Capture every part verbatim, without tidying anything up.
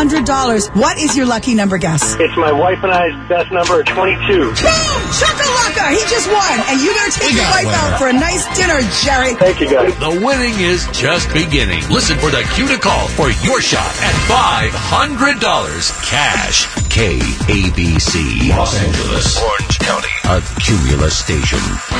hundred dollars. What is your lucky number guess? It's my wife and I's best number at twenty-two. Boom! Shakalaka! He just won. And you're going to take your wife out for a nice dinner, Jerry. Thank you, guys. The winning is just beginning. Listen for the cue to call for your shot at five hundred dollars cash. K A B C, Los Angeles, Orange County, a Cumulus station.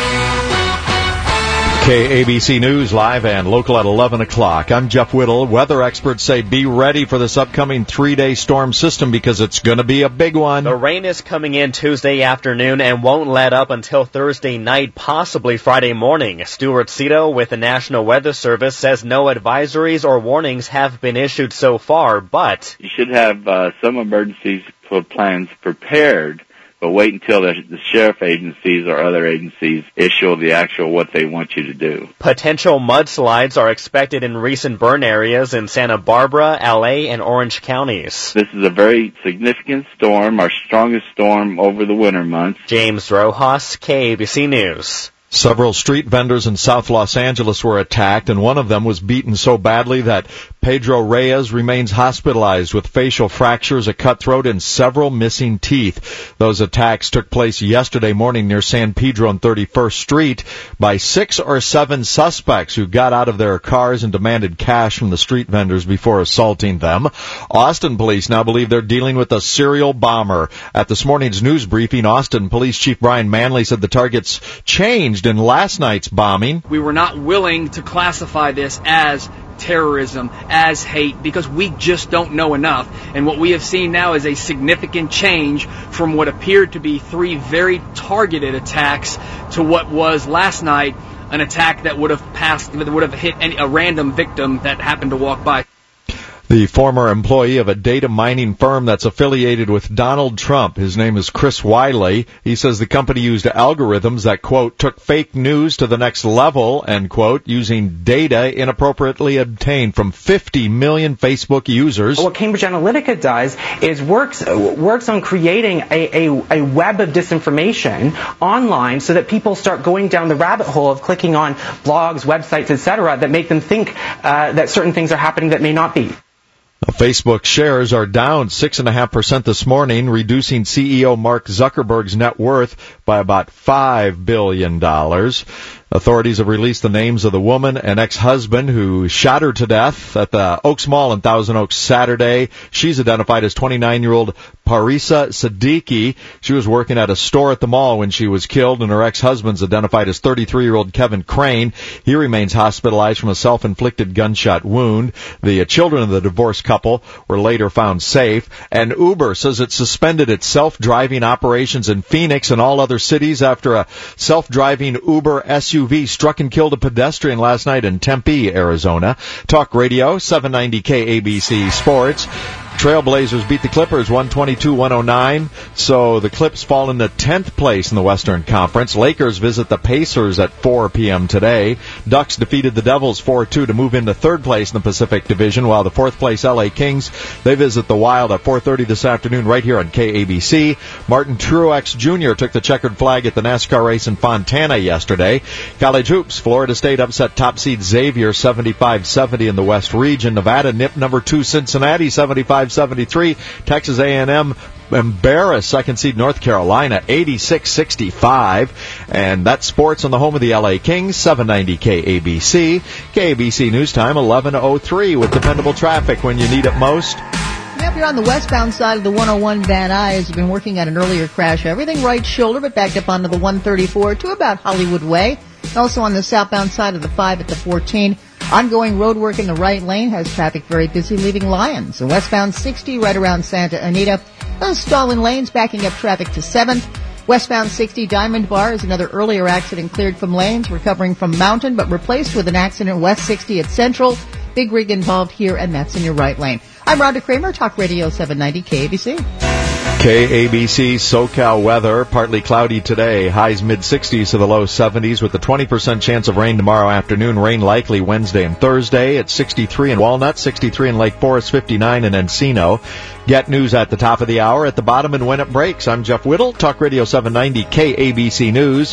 K A B C News, live and local at eleven o'clock. I'm Jeff Whittle. Weather experts say be ready for this upcoming three-day storm system because it's going to be a big one. The rain is coming in Tuesday afternoon and won't let up until Thursday night, possibly Friday morning. Stuart Cito with the National Weather Service says no advisories or warnings have been issued so far, but you should have uh, some emergency plans prepared. But wait until the, the sheriff agencies or other agencies issue the actual what they want you to do. Potential mudslides are expected in recent burn areas in Santa Barbara, L A, and Orange counties. This is a very significant storm, our strongest storm over the winter months. James Rojas, K A B C News. Several street vendors in South Los Angeles were attacked, and one of them was beaten so badly that Pedro Reyes remains hospitalized with facial fractures, a cut throat, and several missing teeth. Those attacks took place yesterday morning near San Pedro and thirty-first Street by six or seven suspects who got out of their cars and demanded cash from the street vendors before assaulting them. Austin police now believe they're dealing with a serial bomber. At this morning's news briefing, Austin Police Chief Brian Manley said the targets changed in last night's bombing. We were not willing to classify this as terrorism, as hate, because we just don't know enough. And what we have seen now is a significant change from what appeared to be three very targeted attacks to what was last night an attack that would have passed, that would have hit any, a random victim that happened to walk by. The former employee of a data mining firm that's affiliated with Donald Trump, his name is Chris Wiley. He says the company used algorithms that, quote, took fake news to the next level, end quote, using data inappropriately obtained from fifty million Facebook users. What Cambridge Analytica does is works works on creating a, a, a web of disinformation online so that people start going down the rabbit hole of clicking on blogs, websites, et cetera, that make them think uh, that certain things are happening that may not be. Facebook shares are down six point five percent this morning, reducing C E O Mark Zuckerberg's net worth by about five billion dollars. Authorities have released the names of the woman and ex-husband who shot her to death at the Oaks Mall in Thousand Oaks Saturday. She's identified as twenty-nine-year-old Parisa Siddiqui. She was working at a store at the mall when she was killed, and her ex-husband's identified as thirty-three-year-old Kevin Crane. He remains hospitalized from a self-inflicted gunshot wound. The children of the divorced couple were later found safe. And Uber says it suspended its self-driving operations in Phoenix and all other cities after a self-driving Uber S U V struck and killed a pedestrian last night in Tempe, Arizona. Talk Radio, seven ninety K A B C Sports. Trailblazers beat the Clippers one twenty-two to one oh nine, so the Clips fall into tenth place in the Western Conference. Lakers visit the Pacers at four p.m. today. Ducks defeated the Devils four two to move into third place in the Pacific Division, while the fourth place L A Kings, they visit the Wild at four thirty this afternoon right here on K A B C. Martin Truex Junior took the checkered flag at the NASCAR race in Fontana yesterday. College hoops, Florida State upset top seed Xavier seventy-five seventy in the West region. Nevada nipped number two Cincinnati seventy-five seventy-three. Texas A and M embarrassed second seed North Carolina eighty-six sixty-five. And that's sports on the home of the L A Kings, seven ninety K A B C. K A B C News Time, eleven oh three with dependable traffic when you need it most. Yep, you're on the westbound side of the one oh one Van Nuys. You've been working at an earlier crash. Everything right shoulder, but backed up onto the one thirty-four to about Hollywood Way. Also on the southbound side of the five at the fourteen. Ongoing road work in the right lane has traffic very busy leaving Lyons. So westbound sixty right around Santa Anita. Those stalling lanes backing up traffic to seventh. Westbound sixty Diamond Bar is another earlier accident cleared from lanes, recovering from Mountain, but replaced with an accident west sixty at Central. Big rig involved here, and that's in your right lane. I'm Rhonda Kramer, Talk Radio seven ninety K A B C. K A B C SoCal weather, partly cloudy today, highs mid-sixties to the low seventies with a twenty percent chance of rain tomorrow afternoon, rain likely Wednesday and Thursday. It's sixty-three in Walnut, sixty-three in Lake Forest, fifty-nine in Encino. Get news at the top of the hour, at the bottom and when it breaks. I'm Jeff Whittle, Talk Radio seven ninety K A B C News.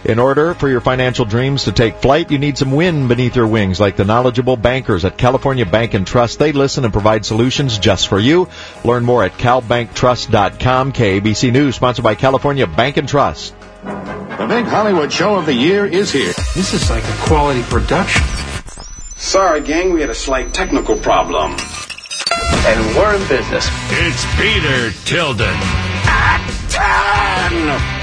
In order for your financial dreams to take flight, you need some wind beneath your wings, like the knowledgeable bankers at California Bank and Trust. They listen and provide solutions just for you. Learn more at cal bank trust dot com. K A B C News, sponsored by California Bank and Trust. The big Hollywood show of the year is here. This is like a quality production. Sorry, gang, we had a slight technical problem. And we're in business. It's Peter Tilden. At ten!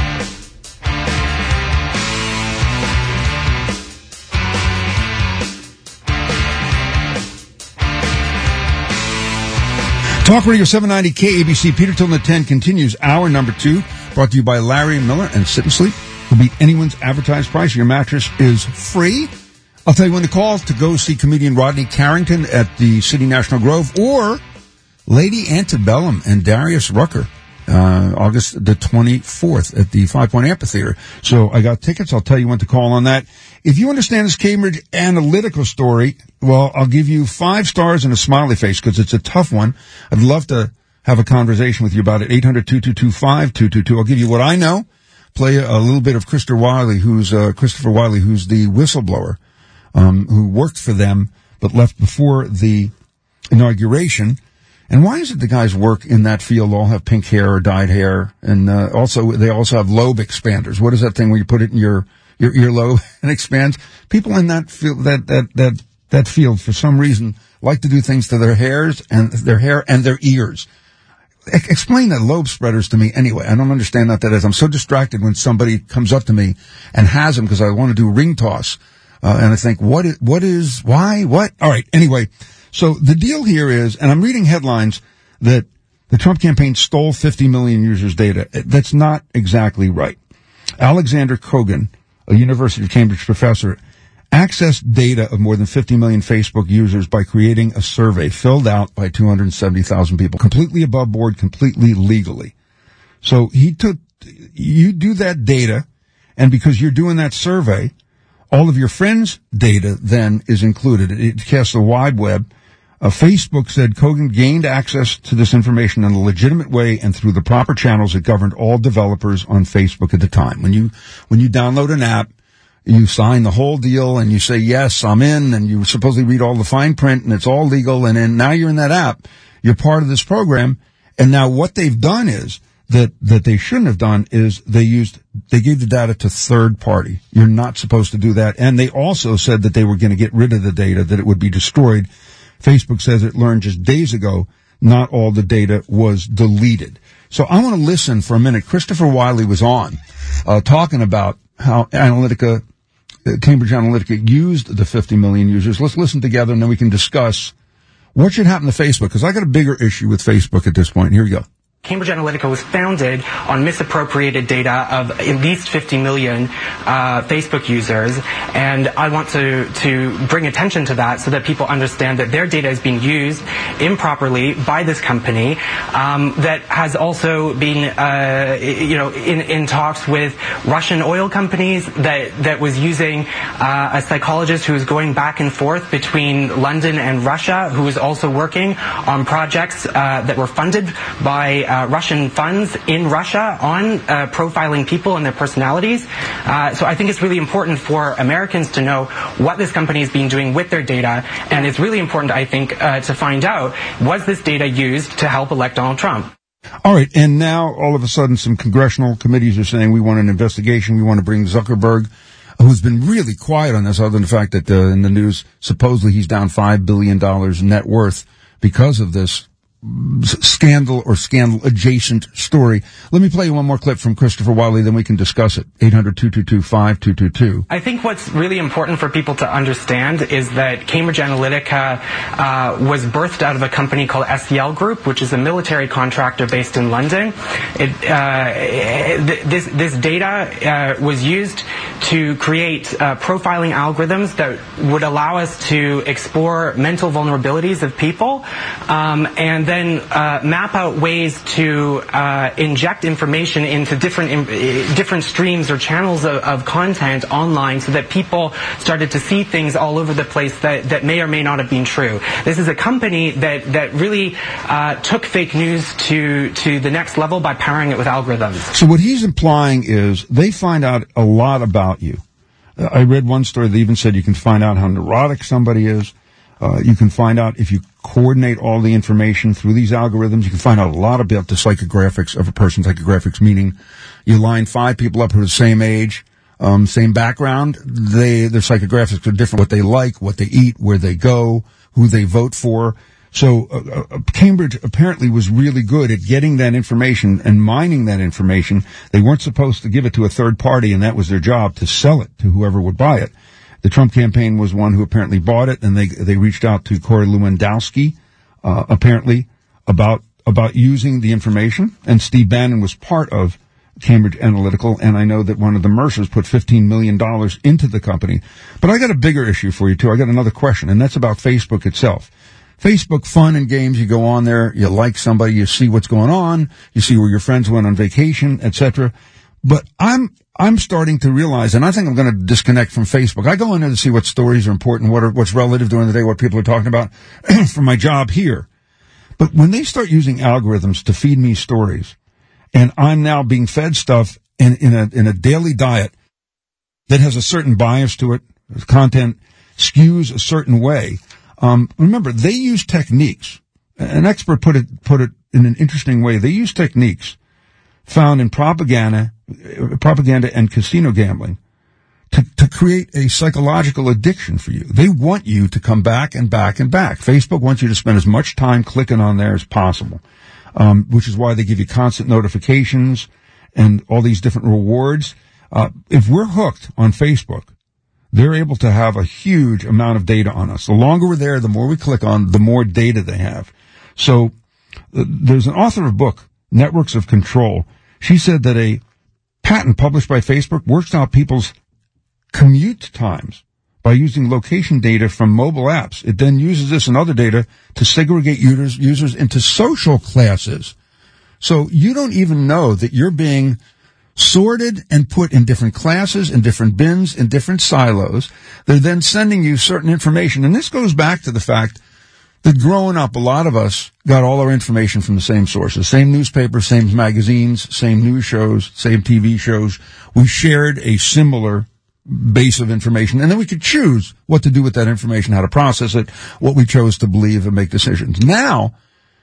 Talk Radio seven ninety K A B C. Peter Tilden at ten continues hour number two, brought to you by Larry Miller and Sit and Sleep. Will beat anyone's advertised price. Your mattress is free. I'll tell you when to call to go see comedian Rodney Carrington at the City National Grove, or Lady Antebellum and Darius Rucker, uh, August the twenty-fourth at the Five Point Amphitheater. So I got tickets. I'll tell you when to call on that. If you understand this Cambridge Analytica story, well, I'll give you five stars and a smiley face because it's a tough one. I'd love to have a conversation with you about it. eight hundred, two two two, five two two two. I'll give you what I know. Play a little bit of Christopher Wiley, who's, uh, Christopher Wiley, who's the whistleblower, um, who worked for them but left before the inauguration. And why is it the guys work in that field all have pink hair or dyed hair? And, uh, also, they also have lobe expanders. What is that thing where you put it in your, your earlobe and expands? People in that field, that, that, that, that field, for some reason, like to do things to their hairs and their hair and their ears. Explain the lobe spreaders to me anyway. I don't understand what that is. I'm so distracted when somebody comes up to me and has them because I want to do ring toss. Uh, and I think, what is, what is, why, what? All right. Anyway, so the deal here is, and I'm reading headlines that the Trump campaign stole fifty million users' data. That's not exactly right. Alexander Kogan, a University of Cambridge professor, accessed data of more than fifty million Facebook users by creating a survey filled out by two hundred seventy thousand people, completely above board, completely legally. So he took, you do that data, and because you're doing that survey, all of your friends' data then is included. It casts a wide web. Uh, Facebook said Kogan gained access to this information in a legitimate way and through the proper channels that governed all developers on Facebook at the time. When you, when you download an app, you sign the whole deal and you say, yes, I'm in, and you supposedly read all the fine print and it's all legal, and then now you're in that app. You're part of this program. And now what they've done is that, that they shouldn't have done is they used, they gave the data to third party. You're not supposed to do that. And they also said that they were going to get rid of the data, that it would be destroyed. Facebook says it learned just days ago not all the data was deleted. So I want to listen for a minute. Christopher Wiley was on, uh, talking about how Analytica, Cambridge Analytica used the fifty million users. Let's listen together and then we can discuss what should happen to Facebook, because I got a bigger issue with Facebook at this point. Here we go. Cambridge Analytica was founded on misappropriated data of at least fifty million uh, Facebook users, and I want to, to bring attention to that so that people understand that their data is being used improperly by this company um, that has also been, uh, you know, in, in talks with Russian oil companies, that, that was using uh, a psychologist who was going back and forth between London and Russia, who was also working on projects uh, that were funded by Uh, Russian funds in Russia on uh, profiling people and their personalities. Uh, so I think it's really important for Americans to know what this company has been doing with their data, and it's really important, I think, uh, to find out, was this data used to help elect Donald Trump? All right, and now all of a sudden some congressional committees are saying we want an investigation, we want to bring Zuckerberg, who's been really quiet on this, other than the fact that uh, in the news supposedly he's down five billion dollars net worth because of this scandal or scandal adjacent story. Let me play you one more clip from Christopher Wiley, then we can discuss it. eight hundred, two two two, five two two two. I think what's really important for people to understand is that Cambridge Analytica uh, was birthed out of a company called S C L Group, which is a military contractor based in London. It, uh, this, this data uh, was used to create uh, profiling algorithms that would allow us to explore mental vulnerabilities of people, um, and then uh, map out ways to uh, inject information into different uh, different streams or channels of, of content online, so that people started to see things all over the place that, that may or may not have been true. This is a company that that really uh, took fake news to to the next level by powering it with algorithms. So what he's implying is they find out a lot about you. Uh, I read one story that even said you can find out how neurotic somebody is. Uh, you can find out if you coordinate all the information through these algorithms. You can find out a lot about the psychographics of a person. Psychographics meaning you line five people up who are the same age, um, same background. They, their psychographics are different. What they like, what they eat, where they go, who they vote for. So uh, uh, Cambridge apparently was really good at getting that information and mining that information. They weren't supposed to give it to a third party, and that was their job, to sell it to whoever would buy it. The Trump campaign was one who apparently bought it, and they they reached out to Corey Lewandowski, uh, apparently, about about using the information. And Steve Bannon was part of Cambridge Analytical, and I know that one of the Mercers put fifteen million dollars into the company. But I got a bigger issue for you, too. I got another question, and that's about Facebook itself. Facebook, fun and games. You go on there, you like somebody, you see what's going on, you see where your friends went on vacation, et cetera. But I'm I'm starting to realize, and I think I'm going to disconnect from Facebook. I go in there to see what stories are important, what are, what's relative during the day, what people are talking about for my job here. But when they start using algorithms to feed me stories, and I'm now being fed stuff in, in a in a daily diet that has a certain bias to it, content skews a certain way. Um, remember, they use techniques. An expert put it put it in an interesting way. They use techniques found in propaganda, propaganda and casino gambling to, to create a psychological addiction for you. They want you to come back and back and back. Facebook wants you to spend as much time clicking on there as possible, um, which is why they give you constant notifications and all these different rewards. Uh, if we're hooked on Facebook, they're able to have a huge amount of data on us. The longer we're there, the more we click on, the more data they have. So uh, there's an author of a book, Networks of Control. She said that a patent published by Facebook works out people's commute times by using location data from mobile apps. It then uses this and other data to segregate users, users into social classes. So you don't even know that you're being sorted and put in different classes, in different bins, in different silos. They're then sending you certain information. And this goes back to the fact that growing up, a lot of us got all our information from the same sources, same newspapers, same magazines, same news shows, same T V shows. We shared a similar base of information, and then we could choose what to do with that information, how to process it, what we chose to believe and make decisions. Now,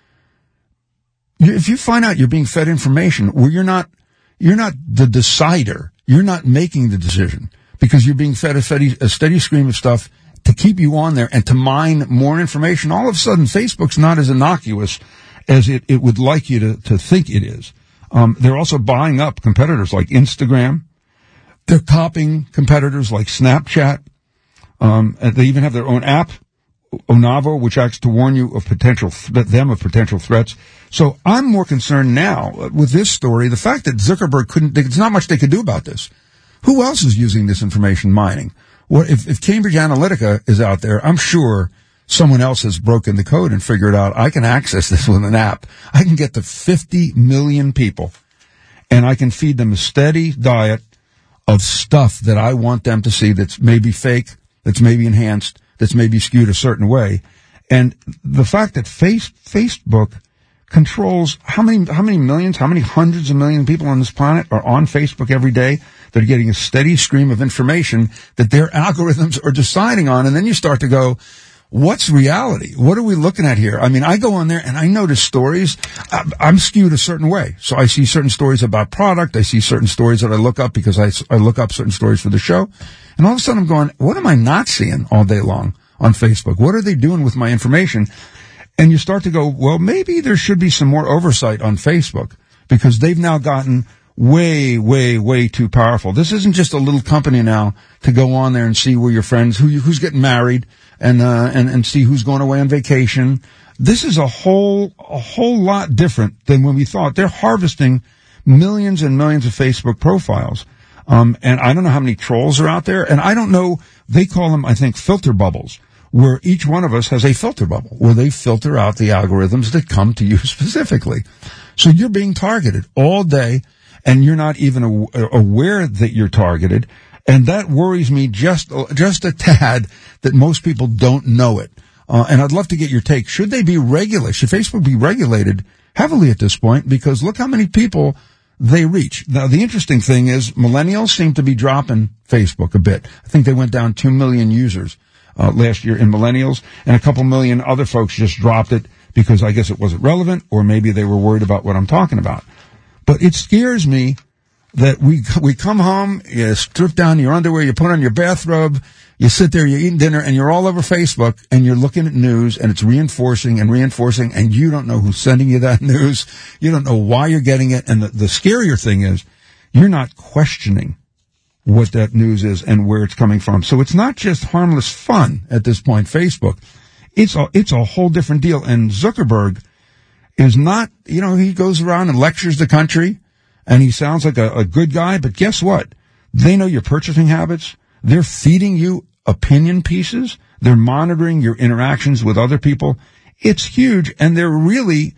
if you find out you're being fed information where you're not, you're not the decider, you're not making the decision, because you're being fed a steady, a steady stream of stuff to keep you on there and to mine more information, all of a sudden Facebook's not as innocuous as it, it would like you to, to think it is. Um, they're also buying up competitors like Instagram. They're copying competitors like Snapchat. Um, and they even have their own app, Onavo, which acts to warn you of potential, th- them of potential threats. So I'm more concerned now with this story, the fact that Zuckerberg couldn't, there's not much they could do about this. Who else is using this information mining? What if, if Cambridge Analytica is out there, I'm sure someone else has broken the code and figured out I can access this with an app. I can get to fifty million people, and I can feed them a steady diet of stuff that I want them to see that's maybe fake, that's maybe enhanced, that's maybe skewed a certain way. And the fact that face, Facebook controls how many, how many millions, how many hundreds of millions of people on this planet are on Facebook every day. They're getting a steady stream of information that their algorithms are deciding on. And then you start to go, what's reality? What are we looking at here? I mean, I go on there and I notice stories. I'm skewed a certain way. So I see certain stories about product. I see certain stories that I look up because I, I look up certain stories for the show. And all of a sudden I'm going, what am I not seeing all day long on Facebook? What are they doing with my information? And you start to go, well, maybe there should be some more oversight on Facebook, because they've now gotten way, way, way too powerful. This isn't just a little company now to go on there and see where your friends, who who's getting married, and uh, and and see who's going away on vacation. This is a whole a whole lot different than when we thought. They're harvesting millions and millions of Facebook profiles, um, and I don't know how many trolls are out there, and I don't know. They call them, I think, filter bubbles, where each one of us has a filter bubble, where they filter out the algorithms that come to you specifically. So you're being targeted all day, and you're not even aw- aware that you're targeted. And that worries me just, just a tad that most people don't know it. Uh, and I'd love to get your take. Should they be regulated? Should Facebook be regulated heavily at this point? Because look how many people they reach. Now, the interesting thing is millennials seem to be dropping Facebook a bit. I think they went down two million users uh, last year in millennials, and a couple million other folks just dropped it because I guess it wasn't relevant, or maybe they were worried about what I'm talking about. But it scares me that we we come home, you strip down your underwear, you put on your bathrobe, you sit there, you're eating dinner, and you're all over Facebook, and you're looking at news, and it's reinforcing and reinforcing, and you don't know who's sending you that news. You don't know why you're getting it. And the, the scarier thing is, you're not questioning what that news is and where it's coming from. So it's not just harmless fun at this point, Facebook. It's a, it's a whole different deal. And Zuckerberg is not, you know, he goes around and lectures the country, and he sounds like a, a good guy, but guess what? They know your purchasing habits. They're feeding you opinion pieces. They're monitoring your interactions with other people. It's huge, and they're really,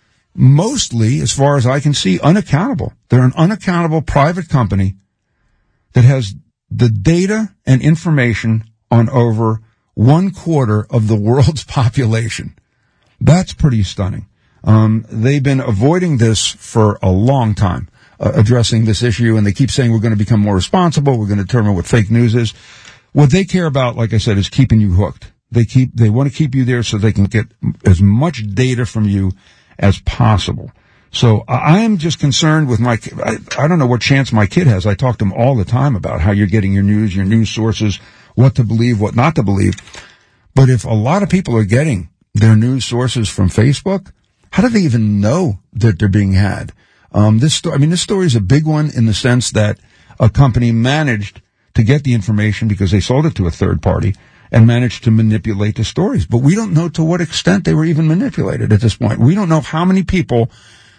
mostly, as far as I can see, unaccountable. They're an unaccountable private company that has the data and information on over one quarter of the world's population. That's pretty stunning. Um, they've been avoiding this for a long time. Uh, addressing this issue, and they keep saying we're going to become more responsible, we're going to determine what fake news is. What they care about, like I said, is keeping you hooked. They keep, they want to keep you there so they can get as much data from you as possible. So I am just concerned with my, I, I don't know what chance my kid has. I talk to him all the time about how you're getting your news, your news sources, what to believe, what not to believe. But if a lot of people are getting their news sources from Facebook, how do they even know that they're being had? Um, this story, I mean, this story is a big one in the sense that a company managed to get the information because they sold it to a third party and managed to manipulate the stories. But we don't know to what extent they were even manipulated at this point. We don't know how many people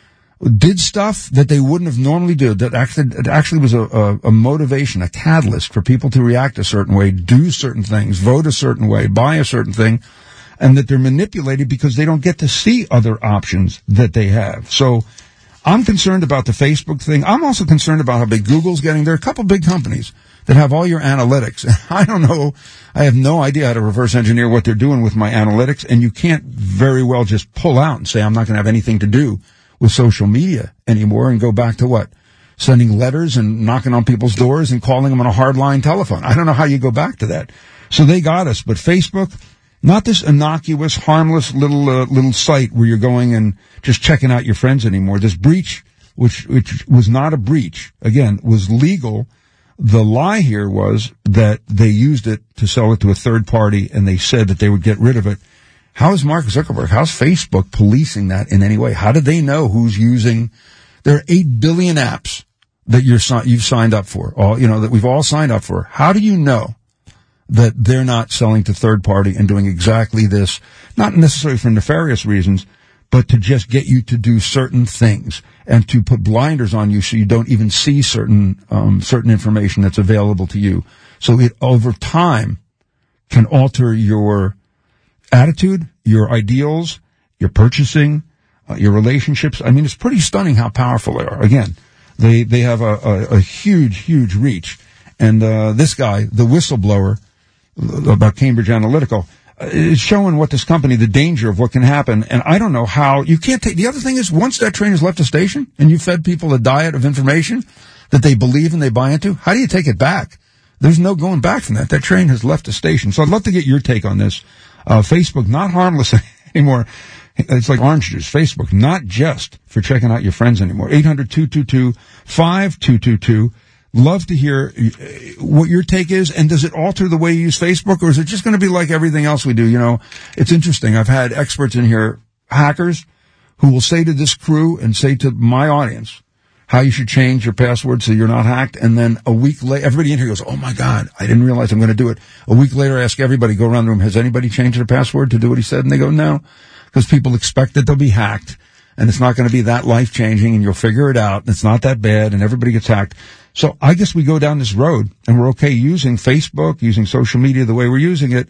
did stuff that they wouldn't have normally do. That actually, it actually was a, a, a motivation, a catalyst for people to react a certain way, do certain things, vote a certain way, buy a certain thing, and that they're manipulated because they don't get to see other options that they have. So, I'm concerned about the Facebook thing. I'm also concerned about how big Google's getting. There are a couple big companies that have all your analytics. I don't know. I have no idea how to reverse engineer what they're doing with my analytics, and you can't very well just pull out and say, I'm not going to have anything to do with social media anymore and go back to what? Sending letters and knocking on people's doors and calling them on a hardline telephone. I don't know how you go back to that. So they got us. But Facebook, not this innocuous, harmless little uh, little site where you're going and just checking out your friends anymore. This breach, which which was not a breach, again, was legal. The lie here was that they used it to sell it to a third party, and they said that they would get rid of it. How is Mark Zuckerberg, how's Facebook policing that in any way? How do they know who's using? There are eight billion apps that you're you've signed up for, all you know that we've all signed up for. How do you know that they're not selling to third party and doing exactly this, not necessarily for nefarious reasons, but to just get you to do certain things and to put blinders on you so you don't even see certain, um, certain information that's available to you. So it, over time, can alter your attitude, your ideals, your purchasing, uh, your relationships. I mean, it's pretty stunning how powerful they are. Again, they, they have a, a, a huge, huge reach. And, uh, this guy, the whistleblower, about Cambridge Analytica, is showing what this company, the danger of what can happen. And I don't know how you can't take, the other thing is once that train has left the station and you fed people a diet of information that they believe and they buy into, how do you take it back? There's no going back from that. That train has left the station. So I'd love to get your take on this. Uh, Facebook, not harmless anymore. It's like orange juice. Facebook, not just for checking out your friends anymore. eight hundred, two two two, five two two two. Love to hear what your take is, and does it alter the way you use Facebook, or is it just going to be like everything else we do? You know, it's interesting. I've had experts in here, hackers, who will say to this crew and say to my audience how you should change your password so you're not hacked, and then a week later, everybody in here goes, oh my God, I didn't realize I'm going to do it. A week later, I ask everybody, go around the room, has anybody changed their password to do what he said? And they go, no, because people expect that they'll be hacked, and it's not going to be that life-changing, and you'll figure it out, and it's not that bad, and everybody gets hacked. So I guess we go down this road, and we're okay using Facebook, using social media the way we're using it,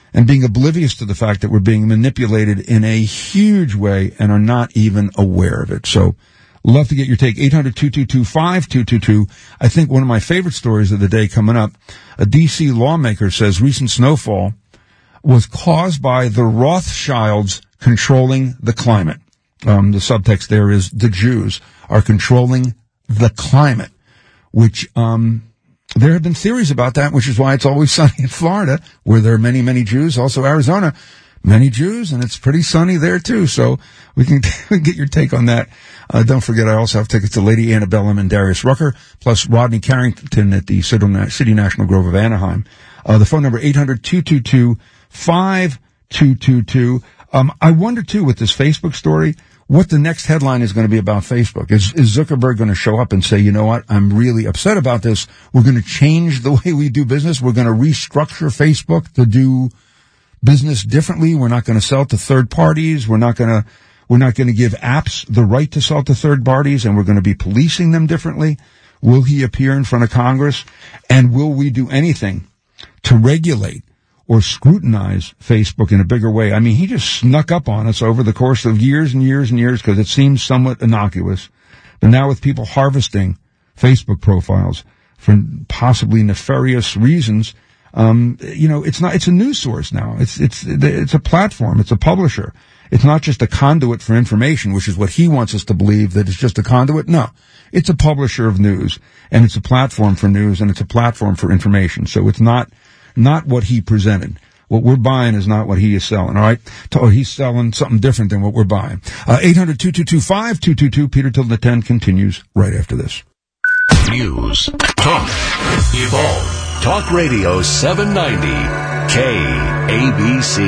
and being oblivious to the fact that we're being manipulated in a huge way and are not even aware of it. So, love to get your take. eight hundred, two two two, five two two two. I think one of my favorite stories of the day coming up, a D C lawmaker says recent snowfall was caused by the Rothschilds controlling the climate. Um, the subtext there is the Jews are controlling the climate, which, um, there have been theories about that, which is why it's always sunny in Florida, where there are many, many Jews. Also Arizona, many Jews, and it's pretty sunny there too. So we can get your take on that. Uh, don't forget, I also have tickets to Lady Antebellum and Darius Rucker, plus Rodney Carrington at the City National Grove of Anaheim. Uh, the phone number, eight hundred, two two two, five two two two. Um, I wonder too, with this Facebook story, what the next headline is going to be about Facebook. Is, is Zuckerberg going to show up and say, you know what, I'm really upset about this. We're going to change the way we do business. We're going to restructure Facebook to do business differently. We're not going to sell to third parties. We're not going to, we're not going to give apps the right to sell to third parties, and we're going to be policing them differently. Will he appear in front of Congress? And will we do anything to regulate or scrutinize Facebook in a bigger way? I mean, he just snuck up on us over the course of years and years and years because it seems somewhat innocuous. But now with people harvesting Facebook profiles for possibly nefarious reasons, um, you know, it's not, it's a news source now. It's, it's, it's a platform. It's a publisher. It's not just a conduit for information, which is what he wants us to believe, that it's just a conduit. No, it's a publisher of news, and it's a platform for news, and it's a platform for information. So it's not, not what he presented. What we're buying is not what he is selling, all right? Or he's selling something different than what we're buying. Uh, eight hundred, two two two, five two two two. Peter till the ten continues right after this. News, talk, evolve. Talk Radio seven ninety, K A B C.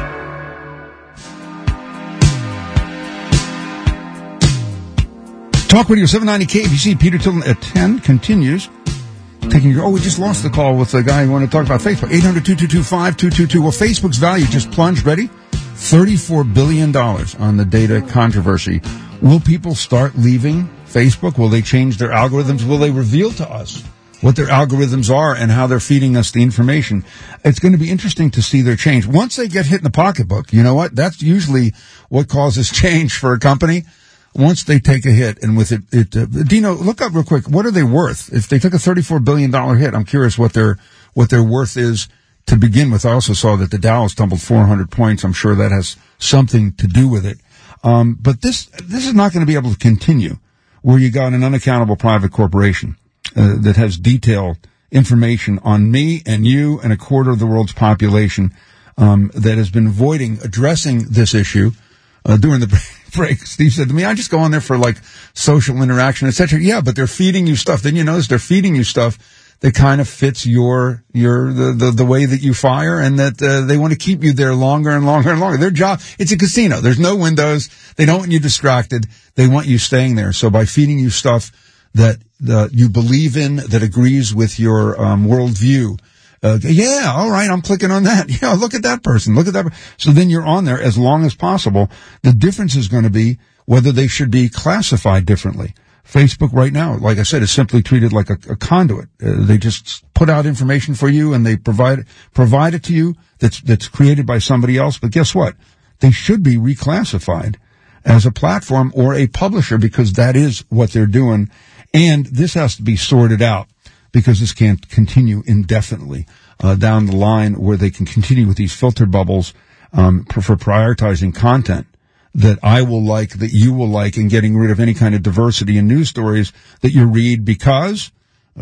Talk Radio seven ninety K A B C, Peter Tilton at ten continues. Taking your, oh, we just lost the call with the guy who wanted to talk about Facebook. eight hundred, two two two, five two two two. Well, Facebook's value just plunged, ready? thirty-four billion dollars on the data controversy. Will people start leaving Facebook? Will they change their algorithms? Will they reveal to us what their algorithms are and how they're feeding us the information? It's going to be interesting to see their change. Once they get hit in the pocketbook, you know what? That's usually what causes change for a company. Once they take a hit, and with it, it uh, Dino, look up real quick. What are they worth? If they took a thirty-four billion dollars hit, I'm curious what their what their worth is to begin with. I also saw that the Dow has tumbled four hundred points. I'm sure that has something to do with it. Um, but this this is not going to be able to continue, where you got an unaccountable private corporation uh, that has detailed information on me and you and a quarter of the world's population um, that has been avoiding addressing this issue uh, during the break. Steve said to me, I just go on there for like social interaction, et cetera. Yeah, but they're feeding you stuff. Then you notice they're feeding you stuff that kind of fits your, your, the, the, the way that you fire, and that, uh, they want to keep you there longer and longer and longer. Their job, it's a casino. There's no windows. They don't want you distracted. They want you staying there. So by feeding you stuff that, uh, you believe in, that agrees with your, um, worldview, Uh, yeah, all right, I'm clicking on that. Yeah, look at that person. Look at that. So then you're on there as long as possible. The difference is going to be whether they should be classified differently. Facebook right now, like I said, is simply treated like a, a conduit. Uh, they just put out information for you, and they provide provide it to you that's that's created by somebody else. But guess what? They should be reclassified as a platform or a publisher, because that is what they're doing. And this has to be sorted out, because this can't continue indefinitely uh, down the line, where they can continue with these filter bubbles um, for prioritizing content that I will like, that you will like, and getting rid of any kind of diversity in news stories that you read, because uh,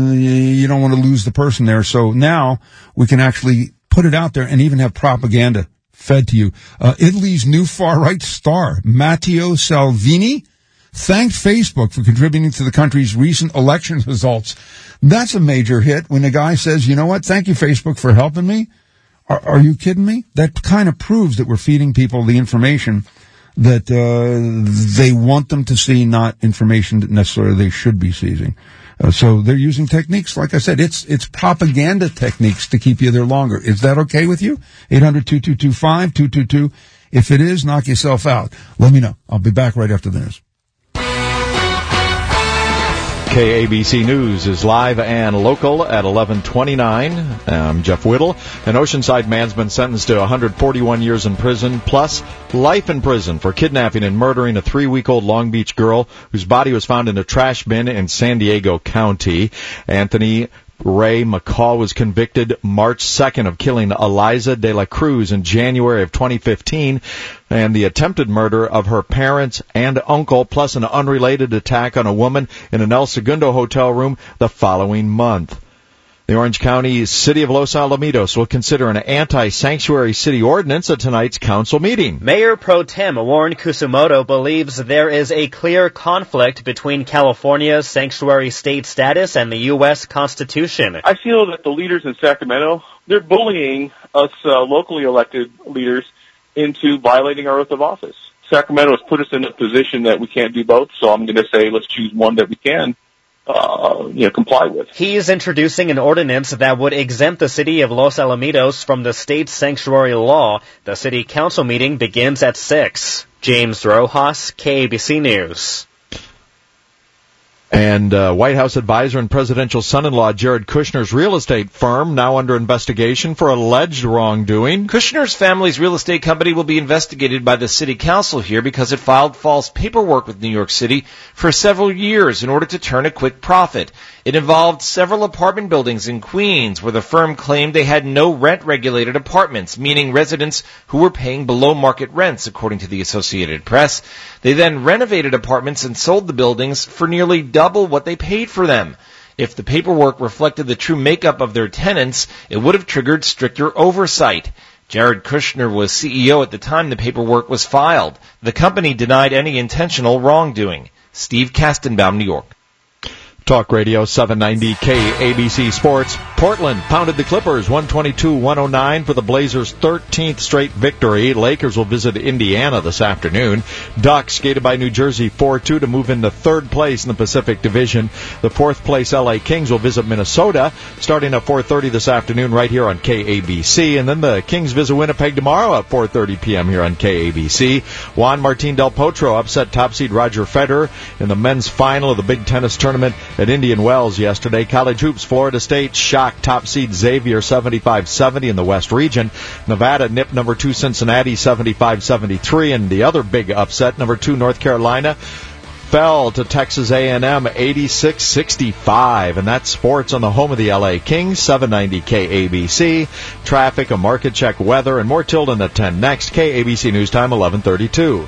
you don't want to lose the person there. So now we can actually put it out there and even have propaganda fed to you. Uh, Italy's new far-right star, Matteo Salvini, thanked Facebook for contributing to the country's recent election results. That's a major hit when a guy says, you know what, thank you, Facebook, for helping me. Are, are you kidding me? That kind of proves that we're feeding people the information that uh, they want them to see, not information that necessarily they should be seizing. Uh, so they're using techniques, like I said, it's it's propaganda techniques to keep you there longer. Is that okay with you? eight hundred, two two two, five two two two. If it is, knock yourself out. Let me know. I'll be back right after the news. K A B C News is live and local at eleven twenty-nine. I'm Jeff Whittle. An Oceanside man's been sentenced to one hundred forty-one years in prison, plus life in prison for kidnapping and murdering a three-week-old Long Beach girl whose body was found in a trash bin in San Diego County. Anthony Ray McCall was convicted March second of killing Eliza De La Cruz in January of twenty fifteen and the attempted murder of her parents and uncle, plus an unrelated attack on a woman in an El Segundo hotel room the following month. The Orange County City of Los Alamitos will consider an anti-sanctuary city ordinance at tonight's council meeting. Mayor Pro Tem Warren Kusumoto believes there is a clear conflict between California's sanctuary state status and the U S Constitution. I feel that the leaders in Sacramento, they're bullying us uh, locally elected leaders into violating our oath of office. Sacramento has put us in a position that we can't do both, so I'm going to say let's choose one that we can. Uh, you know, comply with. He is introducing an ordinance that would exempt the city of Los Alamitos from the state's sanctuary law. The city council meeting begins at six. James Rojas, K A B C News. And uh, White House advisor and presidential son-in-law Jared Kushner's real estate firm now under investigation for alleged wrongdoing. Kushner's family's real estate company will be investigated by the city council here because it filed false paperwork with New York City for several years in order to turn a quick profit. It involved several apartment buildings in Queens where the firm claimed they had no rent-regulated apartments, meaning residents who were paying below-market rents, according to the Associated Press. They then renovated apartments and sold the buildings for nearly double what they paid for them. If the paperwork reflected the true makeup of their tenants, it would have triggered stricter oversight. Jared Kushner was C E O at the time the paperwork was filed. The company denied any intentional wrongdoing. Steve Kastenbaum, New York. Talk Radio seven ninety K A B C Sports. Portland pounded the Clippers one twenty-two one oh nine for the Blazers' thirteenth straight victory. Lakers will visit Indiana this afternoon. Ducks skated by New Jersey four two to move into third place in the Pacific Division. The fourth place L A Kings will visit Minnesota starting at four thirty this afternoon right here on K A B C. And then the Kings visit Winnipeg tomorrow at four thirty p.m. here on K A B C. Juan Martín Del Potro upset top seed Roger Federer in the men's final of the Big Tennis Tournament at Indian Wells yesterday. College hoops, Florida State shocked top seed Xavier seventy-five seventy in the West region. Nevada nipped number two Cincinnati seventy-five seventy-three, and the other big upset, number two North Carolina fell to Texas A and M eighty-six sixty-five. And that's sports on the home of the L A Kings, seven ninety K A B C. Traffic, a market check, weather, and more Tilden at ten next. K A B C News Time, eleven thirty-two.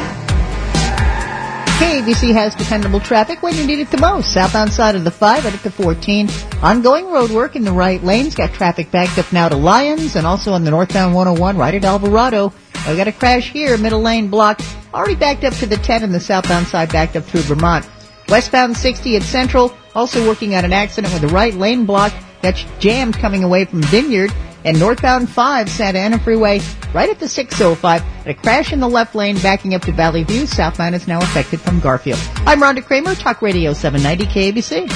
K A B C has dependable traffic when you need it the most. Southbound side of the five at the fourteen. Ongoing road work in the right lanes. Got traffic backed up now to Lyons and also on the northbound one oh one right at Alvarado. We got a crash here, middle lane blocked. Already backed up to the ten and the southbound side backed up through Vermont. Westbound sixty at Central. Also working on an accident with the right lane blocked. That's jammed coming away from Vineyard. And northbound five, Santa Ana Freeway, right at the six oh five. A crash in the left lane backing up to Valley View. Southbound is now affected from Garfield. I'm Rhonda Kramer, Talk Radio seven ninety K A B C.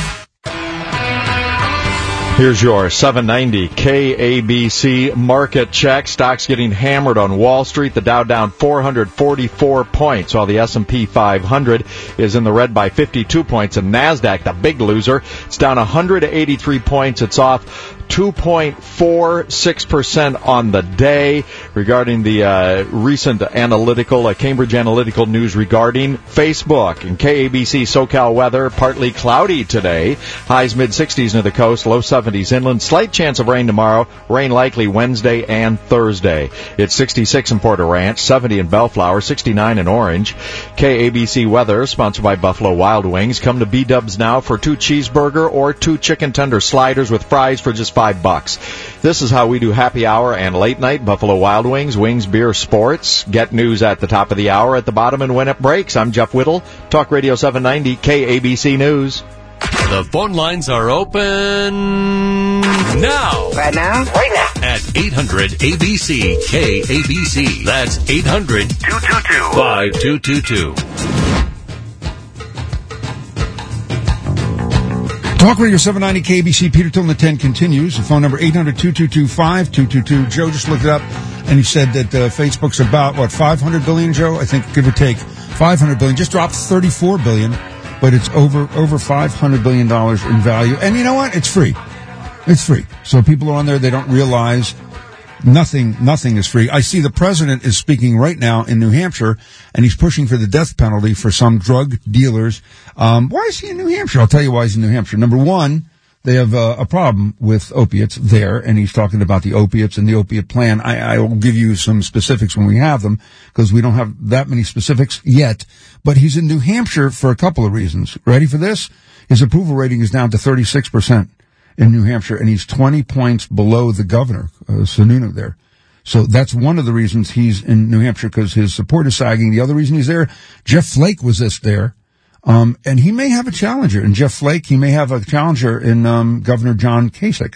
Here's your seven ninety K A B C market check. Stocks getting hammered on Wall Street. The Dow down four hundred forty-four points, while the S and P five hundred is in the red by fifty-two points. And NASDAQ, the big loser, it's down one hundred eighty-three points. It's off two point four six percent on the day. Regarding the uh, recent analytical, uh, Cambridge Analytical news regarding Facebook. And K A B C SoCal weather, partly cloudy today. Highs mid-sixties near the coast, low seventies inland. Slight chance of rain tomorrow. Rain likely Wednesday and Thursday. It's sixty-six in Porter Ranch, seventy in Bellflower, sixty-nine in Orange. K A B C weather, sponsored by Buffalo Wild Wings. Come to B-Dubs now for two cheeseburger or two chicken tender sliders with fries for just five bucks. This is how we do happy hour and late night. Buffalo Wild Wings, wings, beer, sports. Get news at the top of the hour, at the bottom, and when it breaks. I'm Jeff Whittle, Talk Radio seven ninety K A B C News. The phone lines are open now. Right now? Right now. At eight hundred A B C K A B C. That's eight hundred two two two five two two two. Talk Radio seven ninety K A B C, Peter Tilton at ten continues. The phone number eight hundred two two two five two two two. Joe just looked it up, and he said that uh, Facebook's about, what, five hundred billion, Joe? I think, give or take, five hundred billion. Just dropped thirty-four billion. but it's over over five hundred billion dollars in value. And you know what? It's free. It's free. So people are on there, they don't realize nothing, nothing is free. I see the president is speaking right now in New Hampshire, and he's pushing for the death penalty for some drug dealers. Um, why is he in New Hampshire? I'll tell you why he's in New Hampshire. Number one, they have uh, a problem with opiates there, and he's talking about the opiates and the opiate plan. I, I will give you some specifics when we have them, because we don't have that many specifics yet. But he's in New Hampshire for a couple of reasons. Ready for this? His approval rating is down to thirty-six percent in New Hampshire, and he's twenty points below the governor, uh, Sununu there. So that's one of the reasons he's in New Hampshire, because his support is sagging. The other reason he's there, Jeff Flake was this there. Um, and he may have a challenger in Jeff Flake. He may have a challenger in, um, Governor John Kasich.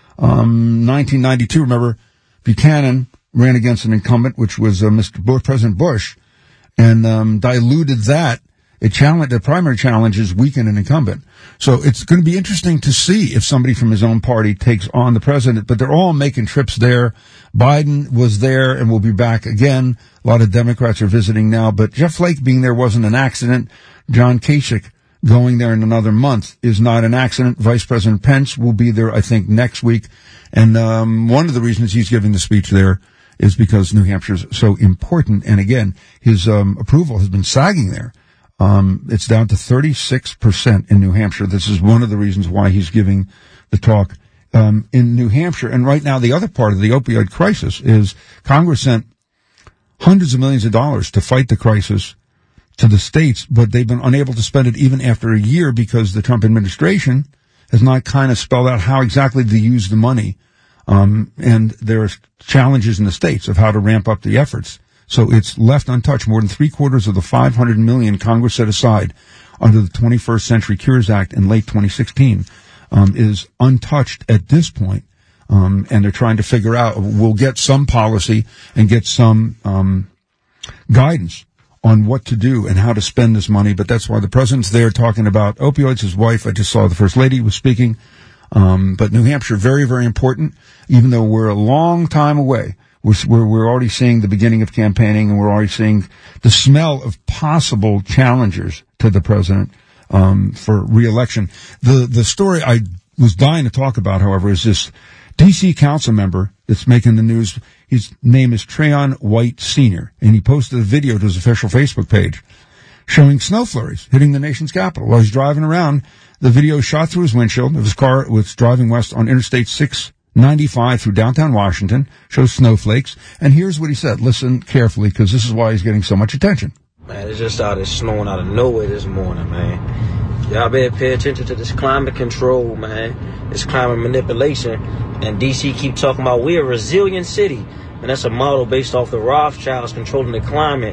Um, nineteen ninety-two, remember, Buchanan ran against an incumbent, which was, uh, Mister Bush, President Bush, and, um, diluted that. It challenge, the primary challenge is weaken an incumbent. So it's going to be interesting to see if somebody from his own party takes on the president, but they're all making trips there. Biden was there and will be back again. A lot of Democrats are visiting now, but Jeff Flake being there wasn't an accident. John Kasich going there in another month is not an accident. Vice President Pence will be there, I think, next week. And, um, one of the reasons he's giving the speech there is because New Hampshire's so important. And again, his, um, approval has been sagging there. Um, it's down to thirty-six percent in New Hampshire. This is one of the reasons why he's giving the talk, um, in New Hampshire. And right now, the other part of the opioid crisis is Congress sent hundreds of millions of dollars to fight the crisis to the states, but they've been unable to spend it even after a year because the Trump administration has not kind of spelled out how exactly to use the money. Um, and there are challenges in the states of how to ramp up the efforts. So it's left untouched. More than three quarters of the five hundred million Congress set aside under the twenty-first Century Cures Act in late twenty sixteen, um, is untouched at this point. Um, and they're trying to figure out, we'll get some policy and get some, um, guidance on what to do and how to spend this money. But that's why the president's there talking about opioids. His wife, I just saw the first lady was speaking. Um, but New Hampshire, very, very important, even though we're a long time away. We're, we're already seeing the beginning of campaigning, and we're already seeing the smell of possible challengers to the president, um, for re-election. The, the story I was dying to talk about, however, is this D C council member that's making the news. His name is Trayon White Senior, and he posted a video to his official Facebook page showing snow flurries hitting the nation's capital. While he's driving around, the video shot through his windshield of his car was driving west on Interstate six ninety-five through downtown Washington, shows snowflakes. And here's what he said. Listen carefully, because this is why he's getting so much attention. Man, it just started snowing out of nowhere this morning, man. Y'all better pay attention to this climate control, man. This climate manipulation. And D C keep talking about we're a resilient city. And that's a model based off the Rothschilds controlling the climate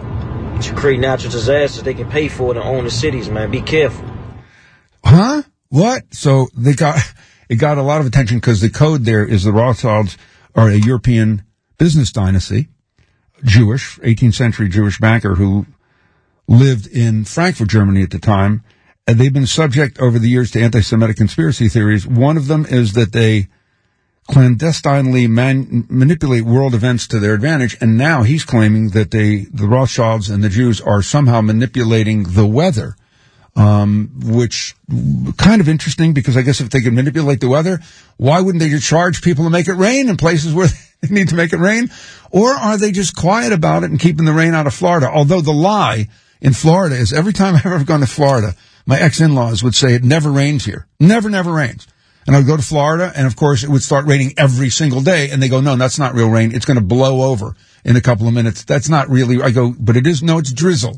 to create natural disasters they can pay for it and own the cities, man. Be careful. Huh? What? So they got... It got a lot of attention because the code there is the Rothschilds are a European business dynasty, Jewish, eighteenth century Jewish banker who lived in Frankfurt, Germany at the time. And they've been subject over the years to anti-Semitic conspiracy theories. One of them is that they clandestinely man- manipulate world events to their advantage. And now he's claiming that they, the Rothschilds and the Jews are somehow manipulating the weather. Um, which kind of interesting because I guess if they could manipulate the weather, why wouldn't they just charge people to make it rain in places where they need to make it rain? Or are they just quiet about it and keeping the rain out of Florida? Although the lie in Florida is every time I've ever gone to Florida, my ex-in-laws would say it never rains here. Never, never rains. And I would go to Florida and of course it would start raining every single day and they go, no, that's not real rain. It's going to blow over in a couple of minutes. That's not really, I go, but it is, no, it's drizzle.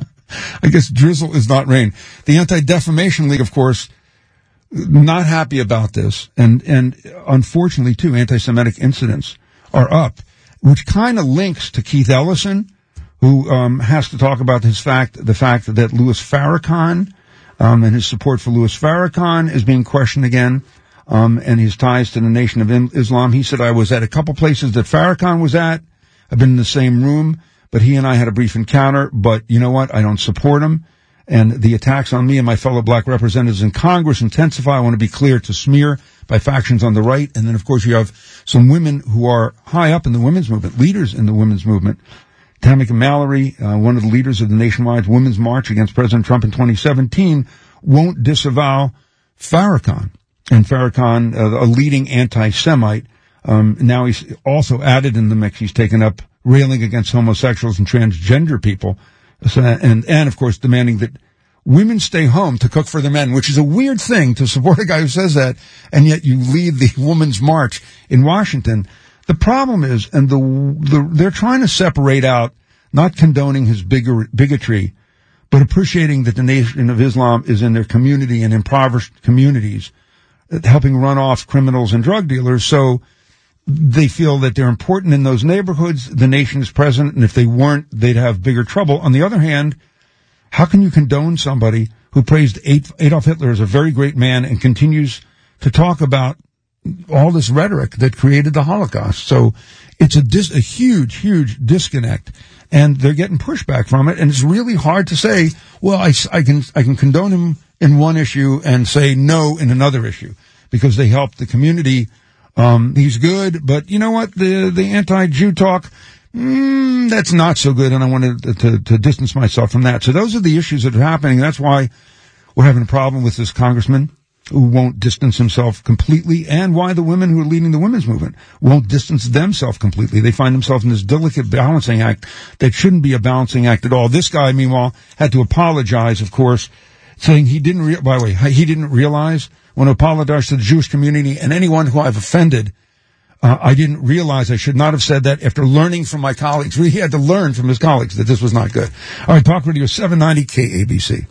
I guess drizzle is not rain. The Anti-Defamation League, of course, not happy about this. And, and unfortunately, too, anti-Semitic incidents are up, which kind of links to Keith Ellison, who, um, has to talk about his fact, the fact that Louis Farrakhan, um, and his support for Louis Farrakhan is being questioned again, um, and his ties to the Nation of Islam. He said, I was at a couple places that Farrakhan was at. I've been in the same room. But he and I had a brief encounter, but you know what? I don't support him. And the attacks on me and my fellow black representatives in Congress intensify. I want to be clear, to smear by factions on the right. And then, of course, you have some women who are high up in the women's movement, leaders in the women's movement, Tamika Mallory, uh, one of the leaders of the nationwide Women's March against President Trump in twenty seventeen, won't disavow Farrakhan. And Farrakhan, uh, a leading anti-Semite, um, now he's also added in the mix. He's taken up railing against homosexuals and transgender people, so, and and of course demanding that women stay home to cook for the men, which is a weird thing to support a guy who says that, and yet you lead the Women's March in Washington. The problem is, and the, the they're trying to separate out, not condoning his bigger, bigotry, but appreciating that the Nation of Islam is in their community and impoverished communities, helping run off criminals and drug dealers. So they feel that they're important in those neighborhoods. The nation is present, and if they weren't, they'd have bigger trouble. On the other hand, how can you condone somebody who praised Adolf Hitler as a very great man and continues to talk about all this rhetoric that created the Holocaust? So it's a, dis- a huge, huge disconnect, and they're getting pushback from it. And it's really hard to say, well, I, I can I can condone him in one issue and say no in another issue, because they help the community. Um, he's good, but you know what? The the anti-Jew talk, mm, that's not so good, and I wanted to, to, to distance myself from that. So those are the issues that are happening. That's why we're having a problem with this congressman who won't distance himself completely, and why the women who are leading the women's movement won't distance themselves completely. They find themselves in this delicate balancing act that shouldn't be a balancing act at all. This guy, meanwhile, had to apologize, of course, saying he didn't, re- by the way, he didn't realize, want to apologize to the Jewish community and anyone who I've offended. Uh, I didn't realize I should not have said that after learning from my colleagues. He had to learn from his colleagues that this was not good. All right, Talk Radio seven ninety K A B C.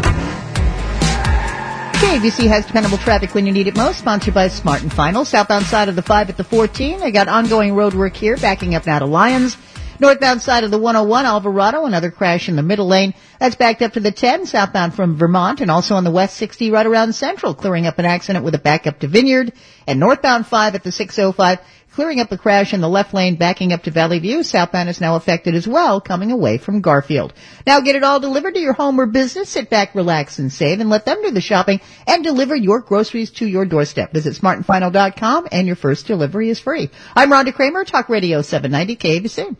K A B C has dependable traffic when you need it most, sponsored by Smart and Final. Southbound side of the five at the fourteen. They got ongoing road work here, backing up now to Lyons. Northbound side of the one oh one, Alvarado, another crash in the middle lane. That's backed up to the ten, southbound from Vermont, and also on the West sixty right around Central, clearing up an accident with a backup to Vineyard. And northbound five at the six oh five, clearing up a crash in the left lane, backing up to Valley View. Southbound is now affected as well, coming away from Garfield. Now get it all delivered to your home or business. Sit back, relax, and save, and let them do the shopping and deliver your groceries to your doorstep. Visit smart and final dot com, and your first delivery is free. I'm Rhonda Kramer, Talk Radio seven ninety K A B C.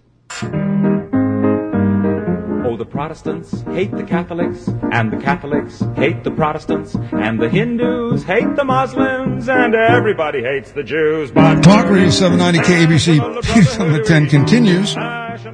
Oh, the Protestants hate the Catholics, and the Catholics hate the Protestants, and the Hindus hate the Muslims, and everybody hates the Jews. But Talk Radio seven ninety K A B C, Peter on the ten continues. eight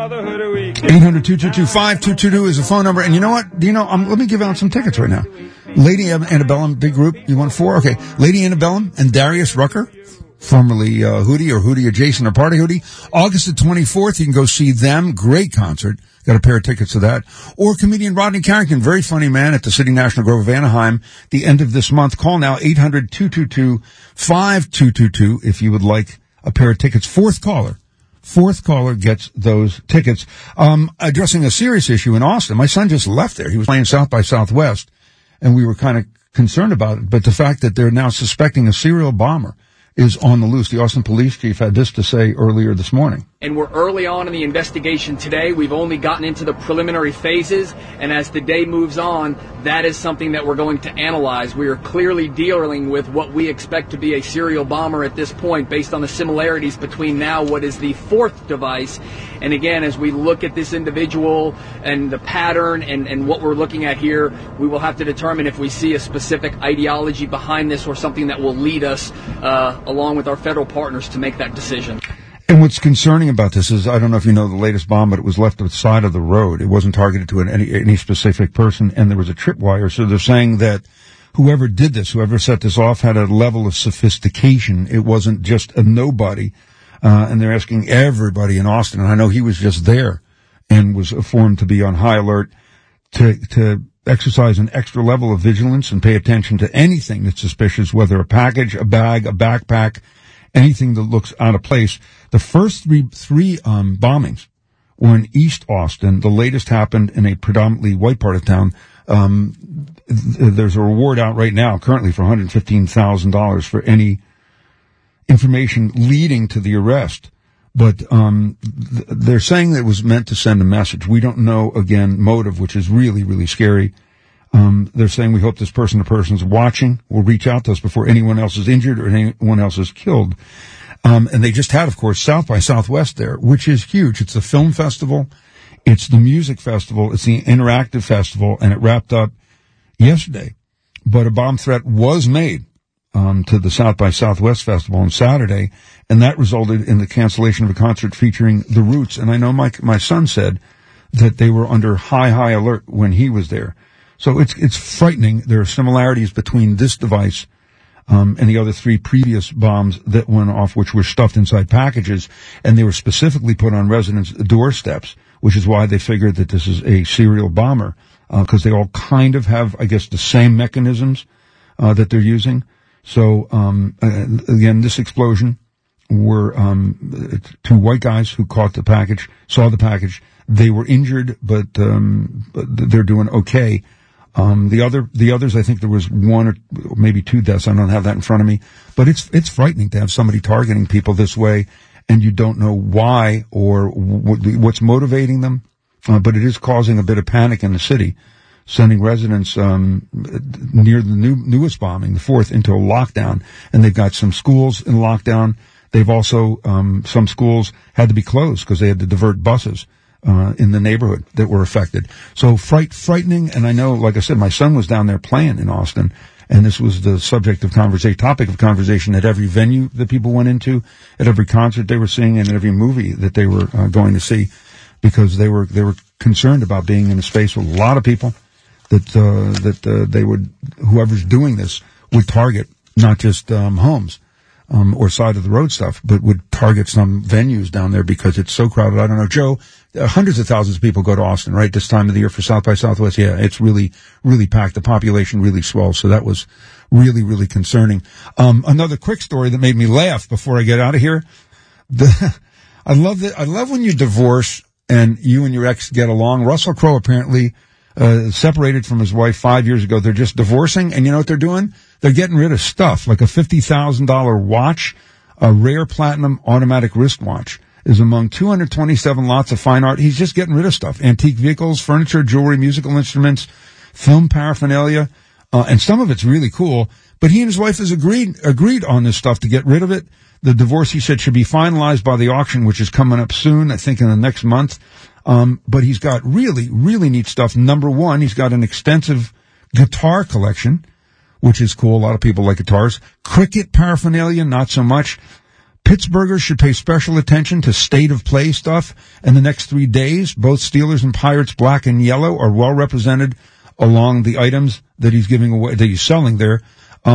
hundred, two two two, five two two two is the phone number. And you know what? Do you know, um, let me give out some tickets right now. Lady Antebellum, big group. You want four? Okay. Lady Antebellum and Darius Rucker, formerly uh, Hootie or Hootie adjacent or Party Hootie. August the twenty-fourth, you can go see them. Great concert. Got a pair of tickets to that. Or comedian Rodney Carrington, very funny man at the City National Grove of Anaheim, the end of this month. Call now, eight hundred, two two two, five two two two if you would like a pair of tickets. Fourth caller. Fourth caller gets those tickets. Um, addressing a serious issue in Austin. My son just left there. He was playing South by Southwest, and we were kind of concerned about it. But the fact that they're now suspecting a serial bomber is on the loose. The Austin police chief had this to say earlier this morning. And we're early on in the investigation today. We've only gotten into the preliminary phases, and as the day moves on, that is something that we're going to analyze. We are clearly dealing with what we expect to be a serial bomber at this point, based on the similarities between now what is the fourth device. And again, as we look at this individual and the pattern and, and what we're looking at here, we will have to determine if we see a specific ideology behind this or something that will lead us, uh, along with our federal partners, to make that decision. And what's concerning about this is, I don't know if you know the latest bomb, but it was left at the side of the road. It wasn't targeted to an, any, any specific person, and there was a tripwire. So they're saying that whoever did this, whoever set this off, had a level of sophistication. It wasn't just a nobody. Uh, and they're asking everybody in Austin, and I know he was just there and was informed to be on high alert, to, to exercise an extra level of vigilance and pay attention to anything that's suspicious, whether a package, a bag, a backpack, anything that looks out of place. The first three, three, um, bombings were in East Austin. The latest happened in a predominantly white part of town. Um, th- there's a reward out right now, currently, for one hundred fifteen thousand dollars for any information leading to the arrest. But, um, th- they're saying that it was meant to send a message. We don't know, again, motive, which is really, really scary. Um, they're saying we hope this person to person is watching, will reach out to us before anyone else is injured or anyone else is killed. Um, and they just had, of course, South by Southwest there, which is huge. It's the film festival. It's the music festival. It's the interactive festival. And it wrapped up yesterday. But a bomb threat was made um, to the South by Southwest festival on Saturday. And that resulted in the cancellation of a concert featuring The Roots. And I know my, my son said that they were under high, high alert when he was there. So it's, it's frightening. There are similarities between this device Um, and the other three previous bombs that went off, which were stuffed inside packages, and they were specifically put on residents' doorsteps, which is why they figured that this is a serial bomber, because uh, they all kind of have, I guess, the same mechanisms uh, that they're using. So, um, uh, again, this explosion were um, two white guys who caught the package, saw the package. They were injured, but, um, but they're doing okay. Um, the other, the others, I think there was one or maybe two deaths. I don't have that in front of me, but it's, it's frightening to have somebody targeting people this way and you don't know why or w- what's motivating them. Uh, but it is causing a bit of panic in the city, sending residents, um, near the new, newest bombing, the fourth, into a lockdown. And they've got some schools in lockdown. They've also, um, some schools had to be closed because they had to divert buses. Uh, in the neighborhood that were affected. So fright, frightening. And I know, like I said, my son was down there playing in Austin, and this was the subject of conversation, topic of conversation at every venue that people went into, at every concert they were seeing, and at every movie that they were uh, going to see, because they were, they were concerned about being in a space with a lot of people that, uh, that, uh, they would, whoever's doing this would target, not just, um, homes. Um, or side of the road stuff, but would target some venues down there because it's so crowded. I don't know, Joe, uh, hundreds of thousands of people go to Austin, right? This time of the year for South by Southwest. Yeah, it's really, really packed. The population really swells. So that was really, really concerning. Um, another quick story that made me laugh before I get out of here. The, I love that. I love when you divorce and you and your ex get along. Russell Crowe apparently, uh, separated from his wife five years ago. They're just divorcing, and you know what they're doing? They're getting rid of stuff like a fifty thousand dollars watch, a rare platinum automatic wristwatch is among two hundred twenty-seven lots of fine art. He's just getting rid of stuff. Antique vehicles, furniture, jewelry, musical instruments, film paraphernalia, uh, and some of it's really cool. But he and his wife has agreed, agreed on this stuff to get rid of it. The divorce, he said, should be finalized by the auction, which is coming up soon, I think in the next month. Um, but he's got really, really neat stuff. Number one, he's got an extensive guitar collection, which is cool. A lot of people like guitars. Cricket paraphernalia, not so much. Pittsburghers should pay special attention to state of play stuff. In the next three days, both Steelers and Pirates black and yellow are well represented along the items that he's giving away, that he's selling there.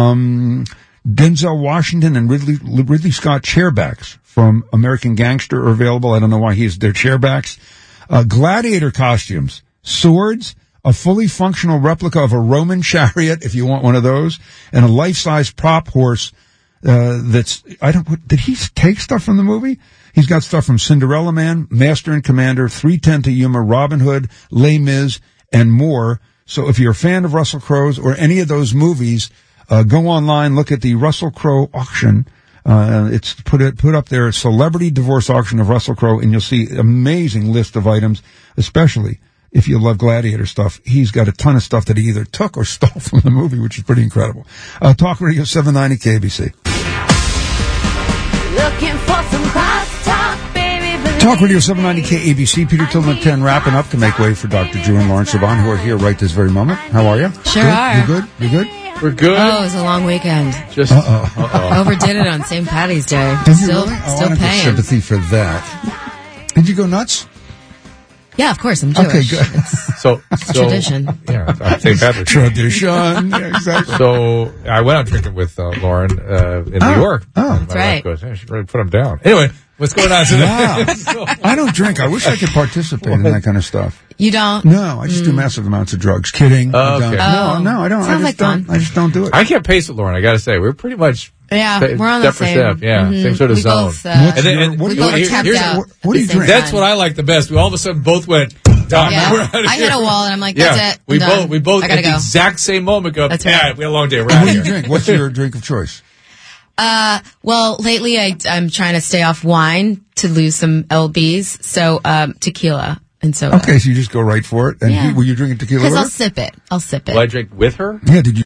Um, Denzel Washington and Ridley, Ridley Scott chairbacks from American Gangster are available. I don't know why he's their chairbacks. Uh, gladiator costumes, swords, a fully functional replica of a Roman chariot, if you want one of those, and a life-size prop horse, uh, that's, I don't, what, did he take stuff from the movie? He's got stuff from Cinderella Man, Master and Commander, three ten to Yuma, Robin Hood, Les Mis, and more. So if you're a fan of Russell Crowe's or any of those movies, uh, go online, look at the Russell Crowe auction. Uh, it's put it, put up there, celebrity divorce auction of Russell Crowe, and you'll see amazing list of items, especially if you love gladiator stuff. He's got a ton of stuff that he either took or stole from the movie, which is pretty incredible. Uh, Talk Radio seven ninety K A B C. Looking for some crosstalk, baby. Talk Radio seven ninety K A B C. Peter Tillman at ten, wrapping up to make way for Doctor Drew and Lawrence Saban, who are here right this very moment. How are you? Sure good? are. You good? You good? We're good. Oh, it was a long weekend. Just uh-oh. Uh-oh. Overdid it on Saint Patty's Day. Did still, you really? Oh, still I don't paying. get sympathy for that. Did you go nuts? Yeah, of course. I'm Jewish. Okay, good. It's so, so tradition. Yeah, Saint Patrick's tradition. Yeah, exactly. So I went out drinking with uh, Lauren uh, in oh. New York. Oh, that's right. Goes, hey, she really put him down. Anyway, what's going on today? Wow. I don't drink. I wish I could participate in that kind of stuff. You don't? No, I just mm. do massive amounts of drugs. Kidding. Oh, I don't. okay. No, no, I don't. Sounds I just like don't. fun. I just don't do it. I can't pace with Lauren. I got to say, we're pretty much. Yeah, step, we're on the step same. For step. Yeah, mm-hmm. same sort of we zone. Both, uh, and then, and, what we do both you, tapped here's, out. What, what do you drink? That's what I like the best. We all of a sudden both went. Done. Yeah. We're out of I here. hit a wall and I'm like, that's yeah. it. I'm we done. both we both I at gotta the go. exact same moment go. That's yeah, right. we had a long day. We're And out what do here. you drink? What's your drink of choice? Uh, well, lately I, I'm trying to stay off wine to lose some L Bs. So, um, tequila and soda. Okay, so you just go right for it. And Yeah. you, were you drinking tequila? Because with I'll her? sip it. I'll sip it. Will I drink with her? Yeah. Did you?